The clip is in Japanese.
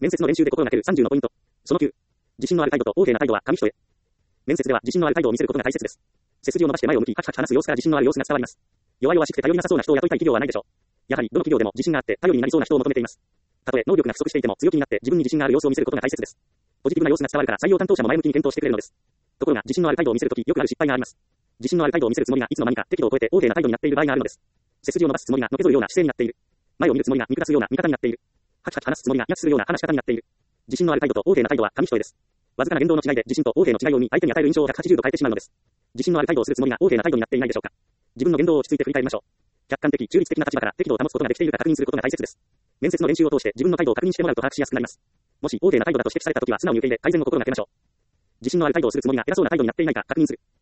面接の練習で心がける30のポイント。その9。自信のある態度と OK な態度は紙一重。面接では自信のある態度を見せることが大切です。背筋を伸ばして前を向き、カチカチ話す様子から自信のある様子が伝わります。弱々しくて頼りなさそうな人を雇いたい企業はないでしょう。やはりどの企業でも自信があって頼りになりそうな人を求めています。たとえ能力が不足していても強気になって自分に自信がある様子を見せることが大切です。ポジティブな様子が伝わるから採用担当者も前向きに検討してくれるのです。ところが自信のある態度を見せるときよくある失敗があります。自信のある態度を見せるつもりがいつの間にか適度を超えて OK な態度になっている場合があるのです。背筋を伸ばすつもりがのけぞるような姿勢になっている。前を見るつもりが見下すような見方になっている。カチカチ話すつもりがヤするような話し方になっている。自信のある態度と OK な態度は紙一重です。わずかな言動の違いで自信と OK の違いを見相手に与える印象を180度変えてしまうのです。自信のある態度をするつもりが OK な態度になっていないでしょうか。自分の言動を落ち着いて振り返りましょう。客観的、中立的な立場から適度を保つことができているか確認することが大切です。面接の練習を通して自分の態度を確認してもらうと把握しやすくなります。もし OK な態度だと指摘されたときは素直に受け入れ改善の心がけましょう。自信のある態度をするつもりが偉そうな態度になっていないか確認する。